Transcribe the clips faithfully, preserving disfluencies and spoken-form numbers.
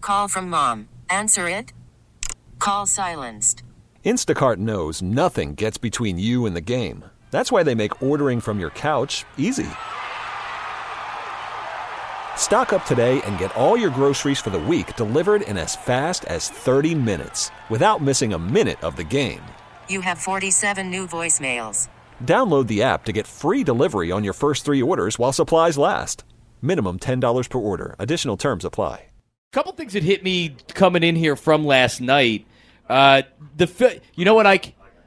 Call from mom. Answer it. Call silenced. Instacart knows nothing gets between you and the game. That's why they make ordering from your couch easy. Stock up today and get all your groceries for the week delivered in as fast as thirty minutes without missing a minute of the game. You have forty-seven new voicemails. Download the app to get free delivery on your first three orders while supplies last. Minimum ten dollars per order. Additional terms apply. A couple things that hit me coming in here from last night. Uh, the you know what I,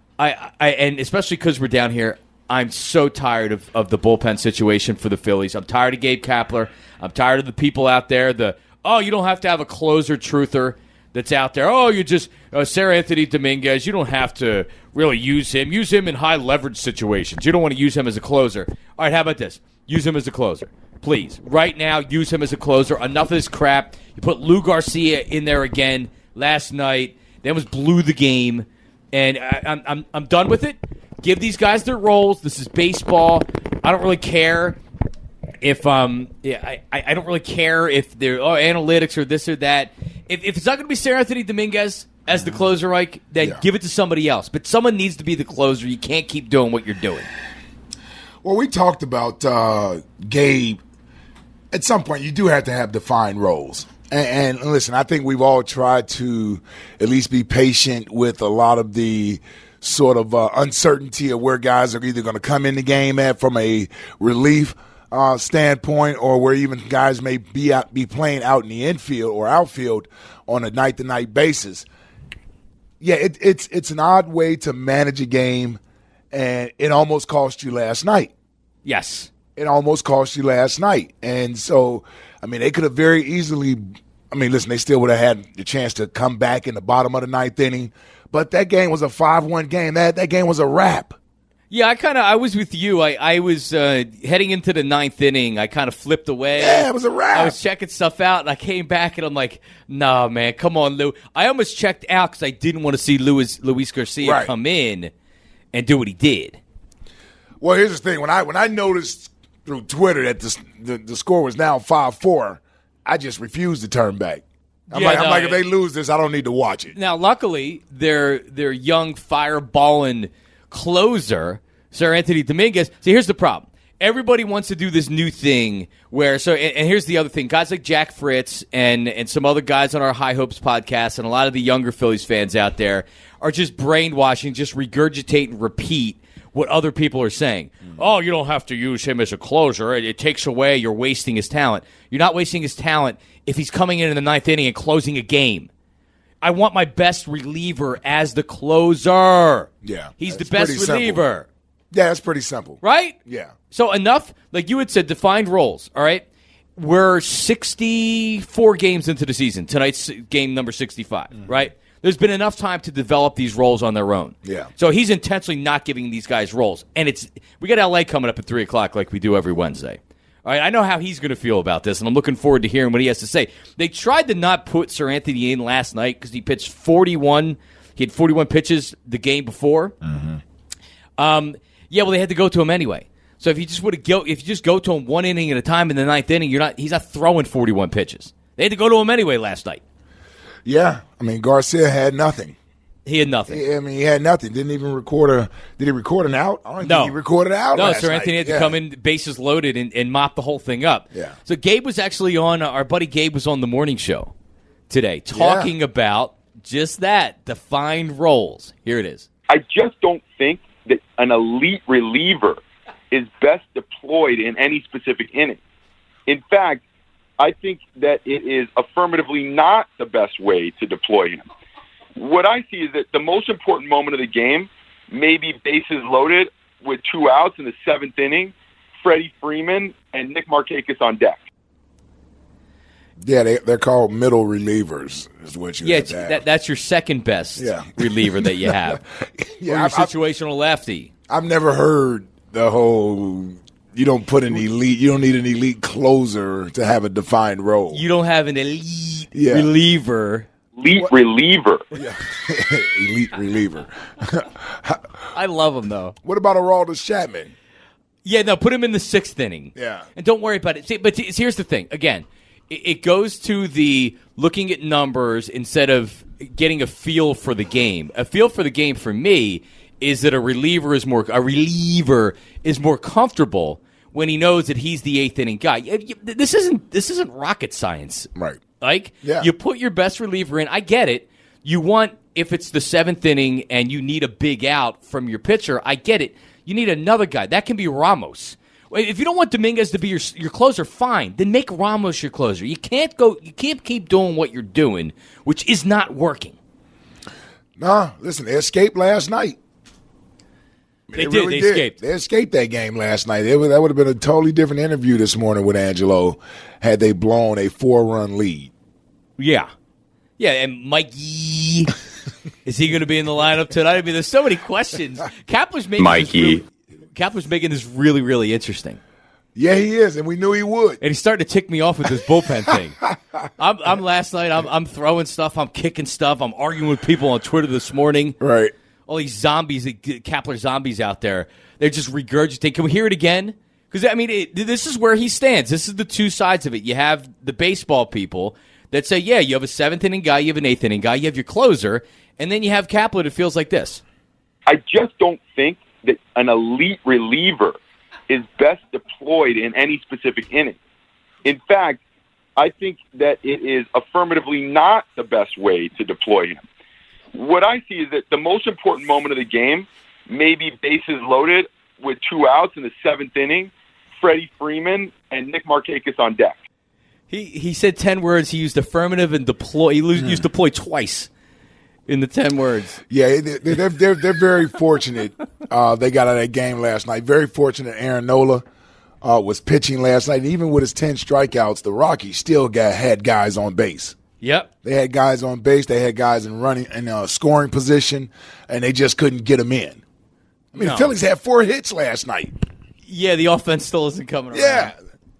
I, I and especially because we're down here, I'm so tired of, of the bullpen situation for the Phillies. I'm tired of Gabe Kapler. I'm tired of the people out there. The oh, you don't have to have a closer truther that's out there. Oh, you just uh, Seranthony Dominguez. You don't have to really use him. Use him in high leverage situations. You don't want to use him as a closer. All right, how about this? Use him as a closer. Please, right now, use him as a closer. Enough of this crap. You put Lou Garcia in there again last night. That was blew the game, and I, I'm I'm I'm done with it. Give these guys their roles. This is baseball. I don't really care if um yeah I, I don't really care if they're oh, analytics or this or that. If if it's not going to be Seranthony Dominguez as the closer, Ike, then yeah. give it to somebody else. But someone needs to be the closer. You can't keep doing what you're doing. Well, we talked about uh, Gabe. At some point, you do have to have defined roles. And, and listen, I think we've all tried to at least be patient with a lot of the sort of uh, uncertainty of where guys are either going to come in the game at from a relief uh, standpoint, or where even guys may be out, be playing out in the infield or outfield on a night-to-night basis. Yeah, it, it's it's an odd way to manage a game, and it almost cost you last night. Yes. It almost cost you last night. And so, I mean, they could have very easily – I mean, listen, they still would have had the chance to come back in the bottom of the ninth inning. But that game was a five one game. That that game was a wrap. Yeah, I kind of – I was with you. I, I was uh, heading into the ninth inning. I kind of flipped away. Yeah, it was a wrap. I was checking stuff out, and I came back, and I'm like, nah, man, come on, Lou. I almost checked out because I didn't want to see Luis, Luis Garcia right. come in and do what he did. Well, here's the thing. When I when I noticed – through Twitter that the, the the score was now five four, I just refused to turn back. I'm yeah, like, no, I'm like, if they lose this, I don't need to watch it. Now, luckily, their their young fireballing closer, Seranthony Dominguez. See, here's the problem. Everybody wants to do this new thing where, so, and, and here's the other thing. Guys like Jack Fritz and, and some other guys on our High Hopes podcast and a lot of the younger Phillies fans out there are just brainwashing, just regurgitate and repeat what other people are saying. Mm-hmm. Oh, you don't have to use him as a closer. It, it takes away. You're wasting his talent. You're not wasting his talent if he's coming in in the ninth inning and closing a game. I want my best reliever as the closer. Yeah. He's the best reliever. Simple. Yeah, that's pretty simple. Right? Yeah. So enough, like you had said, defined roles, all right? We're sixty-four games into the season. Tonight's game number sixty-five, mm-hmm. right? There's been enough time to develop these roles on their own. Yeah. So he's intentionally not giving these guys roles. And it's we got L A coming up at three o'clock like we do every Wednesday. All right, I know how he's going to feel about this, and I'm looking forward to hearing what he has to say. They tried to not put Seranthony in last night because he pitched forty-one. He had forty-one pitches the game before. Mm-hmm. Um, yeah, well, they had to go to him anyway. So if you just would have go, if you just go to him one inning at a time in the ninth inning, you're not. He's not throwing forty-one pitches. They had to go to him anyway last night. Yeah, I mean Garcia had nothing. He had nothing. I mean, he had nothing. Didn't even record a. Did he record an out? I don't no. think he recorded an out. No, last Sir night. Anthony had to yeah. come in, bases loaded, and, and mop the whole thing up. Yeah. So Gabe was actually on. Our buddy Gabe was on the morning show today, talking yeah. about just that, defined roles. Here it is. I just don't think that an elite reliever is best deployed in any specific inning. In fact, I think that it is affirmatively not the best way to deploy him. What I see is that the most important moment of the game may be bases loaded with two outs in the seventh inning, Freddie Freeman and Nick Markakis on deck. Yeah, they, they're called middle relievers is what you yeah, have to have. That, that's your second best yeah. reliever that you have. yeah, or your I've, situational I've, lefty. I've never heard the whole... You don't put an elite. You don't need an elite closer to have a defined role. You don't have an elite yeah. reliever. Elite what? reliever. Yeah. elite reliever. I love him though. What about Aroldis Chapman? Yeah, no, put him in the sixth inning. Yeah, and don't worry about it. See, but here's the thing. Again, it, it goes to the looking at numbers instead of getting a feel for the game. A feel for the game for me is that a reliever is more a reliever is more comfortable when he knows that he's the eighth inning guy. This isn't this isn't rocket science, Right. Like, Yeah. you put your best reliever in. I get it. You want, if it's the seventh inning and you need a big out from your pitcher, I get it. You need another guy. That can be Ramos. If you don't want Dominguez to be your your closer, fine. Then make Ramos your closer. You can't go. You can't keep doing what you're doing, which is not working. Nah, listen, they escaped last night. They, they did. They did. escaped. They escaped that game last night. It was, that would have been a totally different interview this morning with Angelo had they blown a four-run lead. Yeah. Yeah, and Mikey, is he going to be in the lineup tonight? I mean, there's so many questions. Kapler's making Mikey. This really, Kapler's making this really, really interesting. Yeah, he is, and we knew he would. And he's starting to tick me off with this bullpen thing. I'm, I'm last night, I'm, I'm throwing stuff, I'm kicking stuff, I'm arguing with people on Twitter this morning. Right. All these zombies, Kapler zombies out there, they're just regurgitating. Can we hear it again? Because, I mean, it, this is where he stands. This is the two sides of it. You have the baseball people that say, yeah, you have a seventh inning guy, you have an eighth inning guy, you have your closer, and then you have Kapler that feels like this. I just don't think that an elite reliever is best deployed in any specific inning. In fact, I think that it is affirmatively not the best way to deploy him. What I see is that the most important moment of the game may be bases loaded with two outs in the seventh inning, Freddie Freeman and Nick Markakis on deck. He he said ten words. He used affirmative and deploy. He used, used deploy twice in the ten words. Yeah, they're they're they're, they're very fortunate. Uh, they got out of that game last night. Very fortunate. Aaron Nola uh, was pitching last night, and even with his ten strikeouts, the Rockies still got had guys on base. Yep. They had guys on base. They had guys in running in uh, scoring position, and they just couldn't get them in. I mean, No. the Phillies had four hits last night. Yeah, the offense still isn't coming around. Yeah.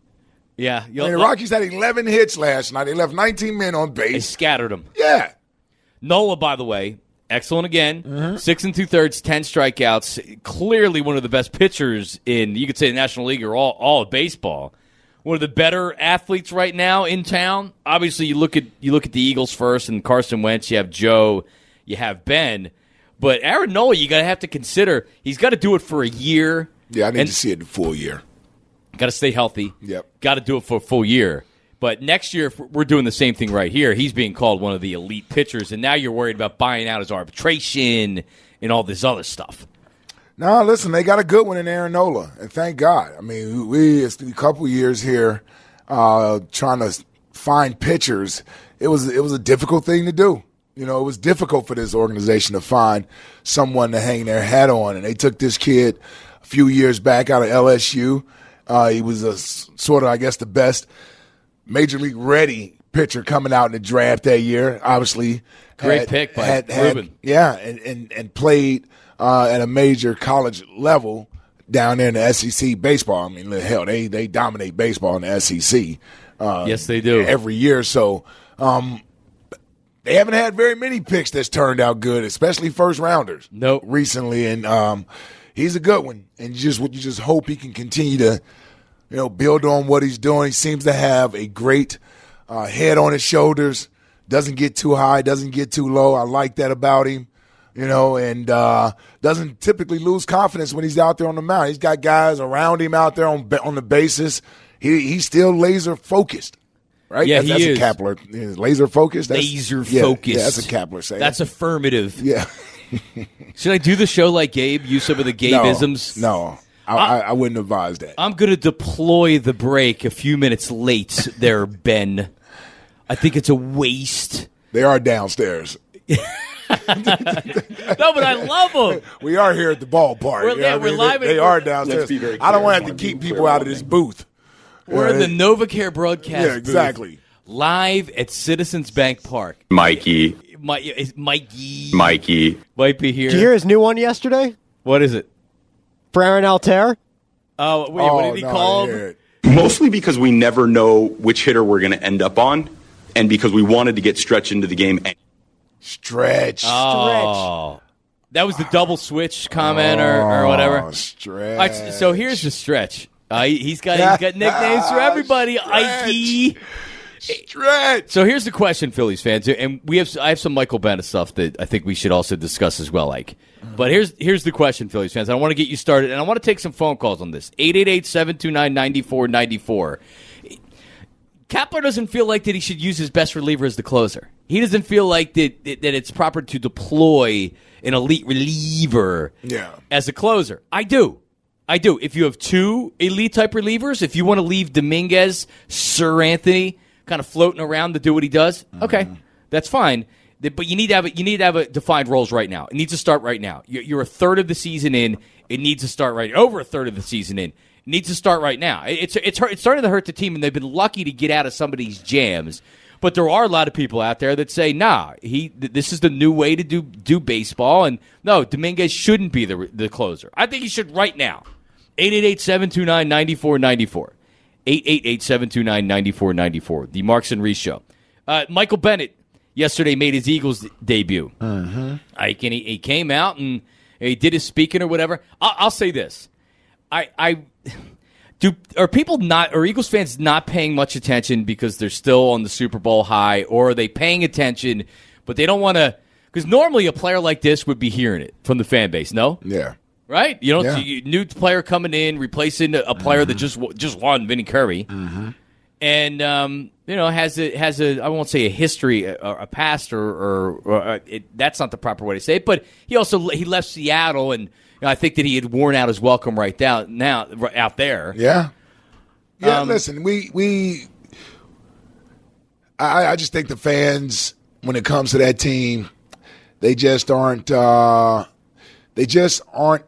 Yeah. I mean, the Rockies had eleven hits last night. They left nineteen men on They base. scattered them. Yeah. Nola, by the way, excellent again. Mm-hmm. Six and two thirds, ten strikeouts. Clearly one of the best pitchers in, you could say, the National League or all, all of baseball. One of the better athletes right now in town. Obviously, you look at you look at the Eagles first, and Carson Wentz. You have Joe. You have Ben. But Aaron Nola, you got to have to consider he's got to do it for a year. Yeah, I need and to see it the full year. Got to stay healthy. Yep. Got to do it for a full year. But next year, if we're doing the same thing right here. He's being called one of the elite pitchers, and now you're worried about buying out his arbitration and all this other stuff. No, listen, they got a good one in Aaron Nola, and thank God. I mean, we it's a couple years here uh, trying to find pitchers. It was it was a difficult thing to do. You know, it was difficult for this organization to find someone to hang their hat on, and they took this kid a few years back out of L S U. Uh, he was a s- sort of, I guess, the best major league ready pitcher coming out in the draft that year. Obviously, Great had- pick by had- had- Ruben. yeah, and, and, and played uh, at a major college level down there in the S E C baseball. I mean, hell, they they dominate baseball in the S E C. Uh, Yes, they do. every year. So um, they haven't had very many picks that's turned out good, especially first rounders. Nope. Recently, and um, he's a good one. And you just you just hope he can continue to, you know, build on what he's doing. He seems to have a great uh, head on his shoulders. Doesn't get too high, doesn't get too low. I like that about him. You know, and uh, doesn't typically lose confidence when he's out there on the mound. He's got guys around him out there on on the bases. He he's still laser focused, right? Yeah, that's, he that's is. a Kapler. Yeah, laser focused. That's, Laser yeah, focused. Yeah, that's a Kapler saying. That's affirmative. yeah. Should I do the show like Gabe? Use some of the Gabe-isms? No, no. I, I, I wouldn't advise that. I'm going to deploy the break a few minutes late there, Ben. I think it's a waste. They are downstairs. No, but I love them. We are here at the ballpark. We're- you know yeah, what I we're mean? live They, at- they are downstairs. Let's be very I don't clear. want to have I to wanna keep be people clear out of on this that. booth. We're in Yeah, the NovaCare broadcast Yeah, booth, exactly. live at Citizens Bank Park. Mikey, My, is Mikey Mikey. might be here. Did you hear his new one yesterday? What is it? For Aaron Altair? Oh, wait, Oh, what did he no, call I him? hear it. Mostly because we never know which hitter we're going to end up on, and because we wanted to get Stretch into the game. Stretch. Oh, that was the double switch comment or, or whatever. Oh, stretch. All right, so- so here's the Stretch. Uh, he, he's got he's got nicknames for everybody. Stretch. Ikey. Stretch. So here's the question, Phillies fans, and we have I have some Michael Bennett stuff that I think we should also discuss as well, Ike. But here's here's the question, Phillies fans. I want to get you started, and I want to take some phone calls on this. eight eight eight, seven two nine, nine four nine four. Kapler doesn't feel like that he should use his best reliever as the closer. He doesn't feel like that that it's proper to deploy an elite reliever yeah. as a closer. I do. I do. If you have two elite-type relievers, if you want to leave Dominguez, Sir Anthony kind of floating around to do what he does, okay, mm-hmm. that's fine. But you need to have a, you need to have a defined roles right now. It needs to start right now. You're, you're a third of the season in. It needs to start right. Over a third of the season in. It needs to start right now. It's it's it's starting to hurt the team, and they've been lucky to get out of some of these jams. But there are a lot of people out there that say, nah, he this is the new way to do do baseball, and no, Dominguez shouldn't be the the closer. I think he should right now. eight eight eight, seven two nine, nine four nine four. eight eight eight, seven two nine, nine four nine four. The Marks and Reese Show. Uh, Michael Bennett yesterday made his Eagles debut. Uh-huh. I can, he, he came out and he did his speaking or whatever. I'll, I'll say this. I, I do. Are people not, are Eagles fans not paying much attention because they're still on the Super Bowl high, or are they paying attention, but they don't want to, because normally a player like this would be hearing it from the fan base, no? Yeah. Right? You know, yeah. you, new player coming in, replacing a player mm-hmm. that just just won, Vinny Curry, mm-hmm. and um, you know has a has a I won't say a history, a, a past, or, or, or it, that's not the proper way to say it. But he also he left Seattle, and you know, I think that he had worn out his welcome right out now out there. Yeah, yeah. Um, listen, we we I, I just think the fans, when it comes to that team, they just aren't uh, they just aren't.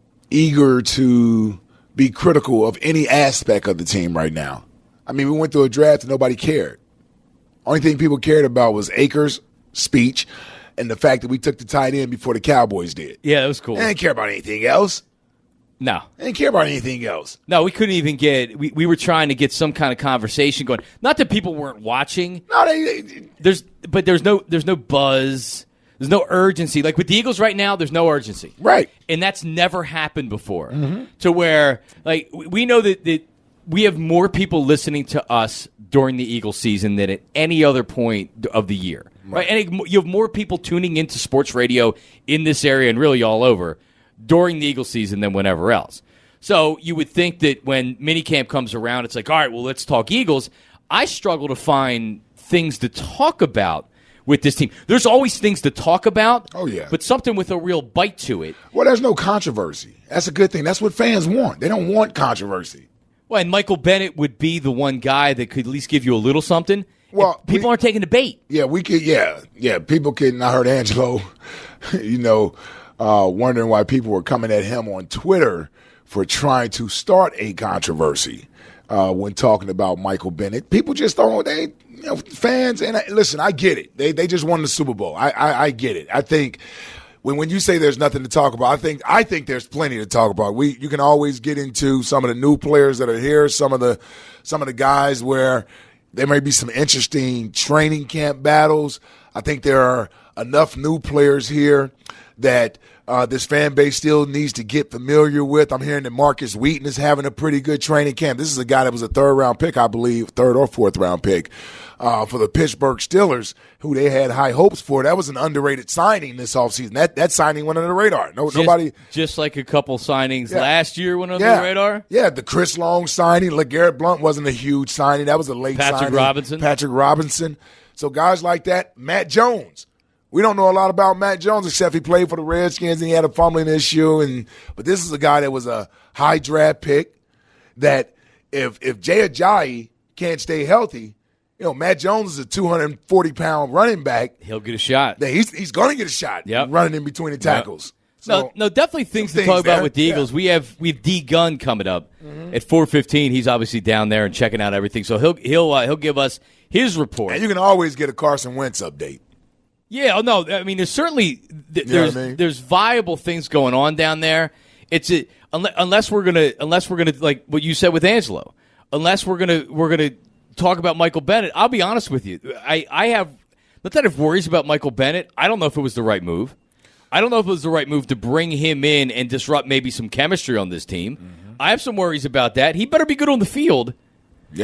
eager to be critical of any aspect of the team right now. I mean, we went through a draft and nobody cared. Only thing people cared about was Akers' speech and the fact that we took the tight end before the Cowboys did. Yeah, that was cool. They didn't care about anything else. No. They didn't care about anything else. No, we couldn't even get we, – we were trying to get some kind of conversation going. Not that people weren't watching. No, they, they – There's But there's no there's no buzz. There's no urgency. Like with the Eagles right now, there's no urgency. Right. And that's never happened before. Mm-hmm. To where, like, we know that, that we have more people listening to us during the Eagles season than at any other point of the year. Right. right? And it, you have more people tuning into sports radio in this area and really all over during the Eagles season than whenever else. So you would think that when minicamp comes around, it's like, all right, well, let's talk Eagles. I struggle to find things to talk about with this team. There's always things to talk about. Oh, yeah. But something with a real bite to it. Well, there's no controversy. That's a good thing. That's what fans want. They don't want controversy. Well, and Michael Bennett would be the one guy that could at least give you a little something. Well, if people we, aren't taking the bait. Yeah, we could. Yeah, yeah. People can. I heard Angelo, you know, uh, wondering why people were coming at him on Twitter for trying to start a controversy uh, when talking about Michael Bennett. People just don't. They. You know, fans, and I, listen, I get it. They they just won the Super Bowl. I, I I get it. I think when when you say there's nothing to talk about, I think I think there's plenty to talk about. We you can always get into some of the new players that are here, some of the some of the guys where there may be some interesting training camp battles. I think there are enough new players here that uh, this fan base still needs to get familiar with. I'm hearing that Marcus Wheaton is having a pretty good training camp. This is a guy that was a third-round pick, I believe, third or fourth-round pick uh, for the Pittsburgh Steelers, who they had high hopes for. That was an underrated signing this offseason. That that signing went under the radar. No, just, nobody. Just like a couple signings yeah. last year went under yeah. the radar? Yeah, the Chris Long signing. LeGarrette Blount wasn't a huge signing. That was a late Patrick signing. Patrick Robinson. Patrick Robinson. So guys like that. Matt Jones. We don't know a lot about Matt Jones except he played for the Redskins and he had a fumbling issue. And but this is a guy that was a high draft pick that if if Jay Ajayi can't stay healthy, you know, Matt Jones is a two hundred forty pound running back. He'll get a shot. That he's he's going to get a shot yep. running in between the tackles. Yep. So, no, no, definitely things to things talk there. about with the Eagles. Yeah. We have we have D Gunn coming up mm-hmm. at four fifteen. He's obviously down there and checking out everything. So he'll he'll uh, he'll give us his report. And you can always get a Carson Wentz update. Yeah, oh, no, I mean, there's certainly th- You there's know what I mean? there's viable things going on down there. It's a, unless, unless we're gonna unless we're gonna like what you said with Angelo. Unless we're gonna we're gonna talk about Michael Bennett. I'll be honest with you. I, I have not that I have worries about Michael Bennett. I don't know if it was the right move. I don't know if it was the right move to bring him in and disrupt maybe some chemistry on this team. Mm-hmm. I have some worries about that. He better be good on the field. Yeah.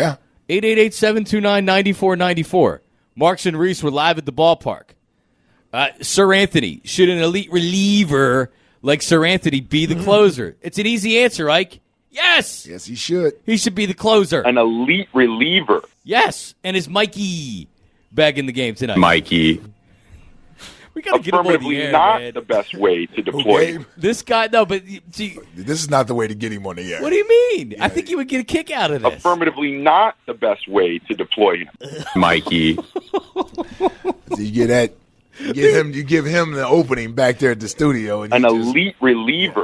eight eight eight, seven two nine, nine four nine four. Marks and Reese were live at the ballpark. Uh, Sir Anthony, should an elite reliever like Sir Anthony be the closer? It's an easy answer, Ike. Yes. Yes, he should. He should be the closer. An elite reliever. Yes. And is Mikey back in the game tonight? Mikey. We got to get him on the Affirmatively air, not man. the best way to deploy Okay. him. This guy, no, but see, This is not the way to get him on the air. what do you mean? I think you would get a kick out of this. Affirmatively not the best way to deploy him. Mikey. So you get that. You give him. You give him the opening back there at the studio. And An you just- elite reliever.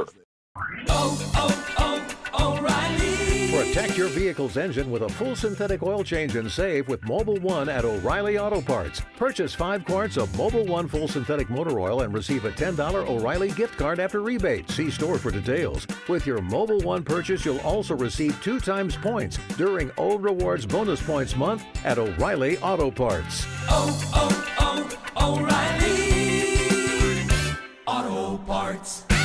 Protect your vehicle's engine with a full synthetic oil change and save with Mobile One at O'Reilly Auto Parts. Purchase five quarts of Mobile One full synthetic motor oil and receive a ten dollars O'Reilly gift card after rebate. See store for details. With your Mobile One purchase, you'll also receive two times points during O Rewards Bonus Points Month at O'Reilly Auto Parts. Oh, oh, oh, O'Reilly Auto Parts.